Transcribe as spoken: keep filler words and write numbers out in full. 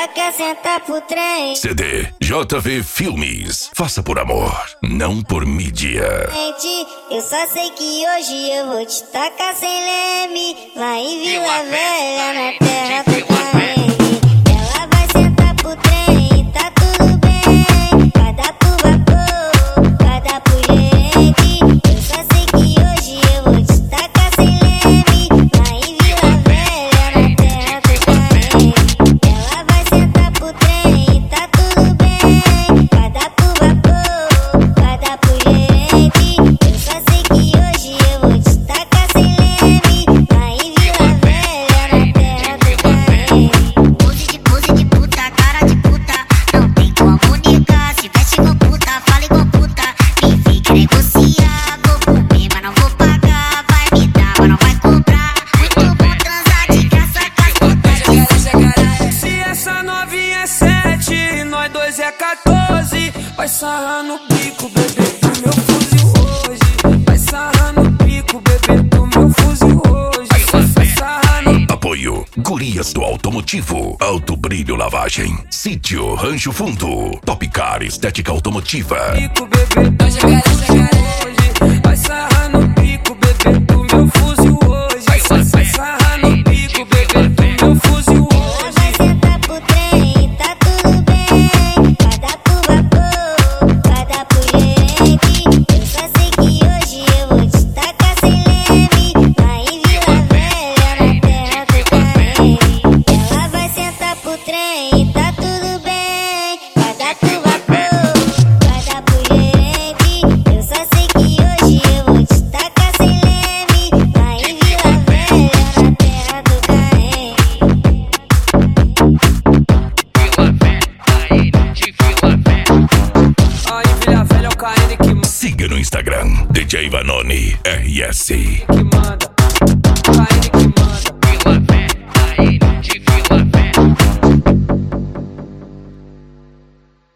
ela quer sentar pro trem. C D J V Filmes. Faça por amor, não por mídia. Gente, eu só sei que hoje eu vou te tacar sem leme. Lá em Vila Velha, na terra do Caeme. Ela vai sentar pro trem, tá tudo bem. Vai dar pro vapor, vai dar pro gerente. Eu só sei que hoje eu vou te tacar sem leme. Lá em Vila Velha, na terra do Caeme. Ela vai sentar pro trem, tá tudo bem. Vai dar pro vapor, vai dar pro gerente. Eu só sei que hoje eu vou te tacar sem leme. Lá em Vila Velha, na terra do Caeme. Pose de pose de puta, cara de puta. Não tem como negar. Se veste igual puta, fala igual puta. Me vem que negociar. Vou comer, mas não vou pagar. Vai me dar, mas não vai comprar. Muito bom transar de graça com as putas. Se essa novinha é sete, nós dois é quatorze. Vai sarrar no bico, bebê, do meu fuzil hoje. Vai sarrar no bico, bebê, do meu fuzil hoje. Vai sarrar no... Apoio Gurias do Automotivo, Alto Brilho Lavagem, Sítio Rancho Fundo, Top Car Estética Automotiva. bico, bebê, do meu fuzil hoje. Vai sarrar no bico, bebê, do meu fuzil hoje. Vai sarrar no bico, bebê, do meu fuzil Ela vai hoje. sentar pro trem, tá tudo bem. Vai dar pro vapor, vai dar pro gerente. Eu só sei que hoje eu vou te tacar sem leme. Lá em Vila Velha, na terra do Caeme. Ela vai sentar pro trem, tá tudo bem. Vai dar pro vapor, vai dar pro gerente. Eu só sei que hoje eu vou te tacar sem leme. Lá em Vila Velha, na terra do Caeme. Aí, Vila Velha, é o K N que, Siga no Instagram, D J Vanoni R S. que manda.